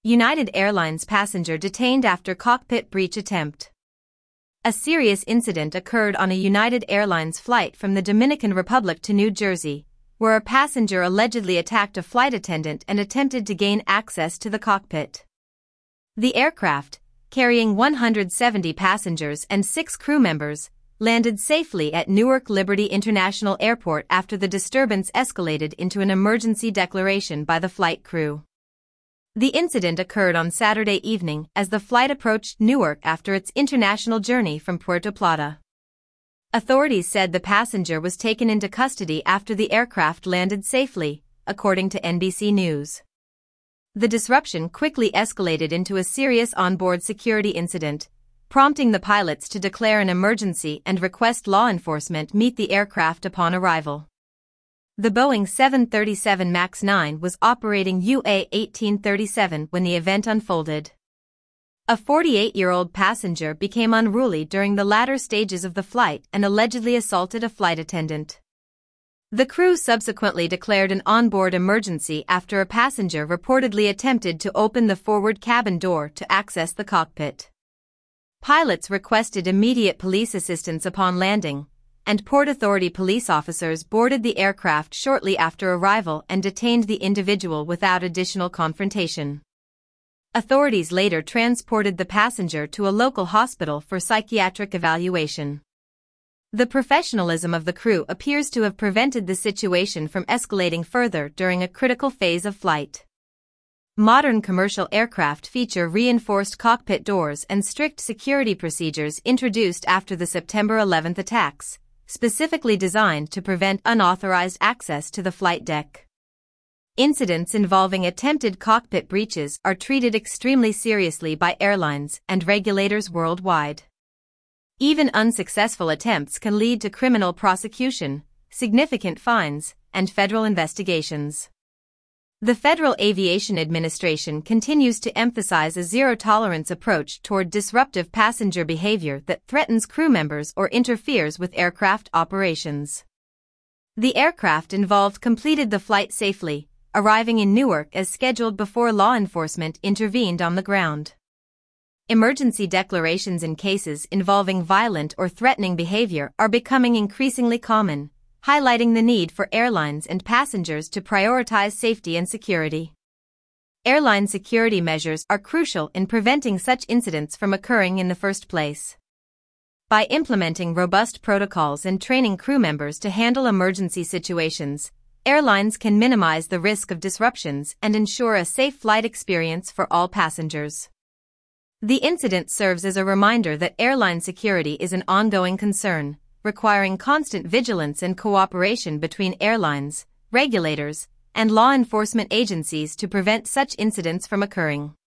United Airlines passenger detained after cockpit breach attempt. A serious incident occurred on a United Airlines flight from the Dominican Republic to New Jersey, where a passenger allegedly attacked a flight attendant and attempted to gain access to the cockpit. The aircraft, carrying 170 passengers and 6 crew members, landed safely at Newark Liberty International Airport after the disturbance escalated into an emergency declaration by the flight crew. The incident occurred on Saturday evening as the flight approached Newark after its international journey from Puerto Plata. Authorities said the passenger was taken into custody after the aircraft landed safely, according to NBC News. The disruption quickly escalated into a serious onboard security incident, prompting the pilots to declare an emergency and request law enforcement meet the aircraft upon arrival. The Boeing 737 MAX 9 was operating UA 1837 when the event unfolded. A 48-year-old passenger became unruly during the latter stages of the flight and allegedly assaulted a flight attendant. The crew subsequently declared an onboard emergency after a passenger reportedly attempted to open the forward cabin door to access the cockpit. Pilots requested immediate police assistance upon landing, and Port Authority police officers boarded the aircraft shortly after arrival and detained the individual without additional confrontation. Authorities later transported the passenger to a local hospital for psychiatric evaluation. The professionalism of the crew appears to have prevented the situation from escalating further during a critical phase of flight. Modern commercial aircraft feature reinforced cockpit doors and strict security procedures introduced after the September 11 attacks, specifically designed to prevent unauthorized access to the flight deck. Incidents involving attempted cockpit breaches are treated extremely seriously by airlines and regulators worldwide. Even unsuccessful attempts can lead to criminal prosecution, significant fines, and federal investigations. The Federal Aviation Administration continues to emphasize a zero-tolerance approach toward disruptive passenger behavior that threatens crew members or interferes with aircraft operations. The aircraft involved completed the flight safely, arriving in Newark as scheduled before law enforcement intervened on the ground. Emergency declarations in cases involving violent or threatening behavior are becoming increasingly common, highlighting the need for airlines and passengers to prioritize safety and security. Airline security measures are crucial in preventing such incidents from occurring in the first place. By implementing robust protocols and training crew members to handle emergency situations, airlines can minimize the risk of disruptions and ensure a safe flight experience for all passengers. The incident serves as a reminder that airline security is an ongoing concern, requiring constant vigilance and cooperation between airlines, regulators, and law enforcement agencies to prevent such incidents from occurring.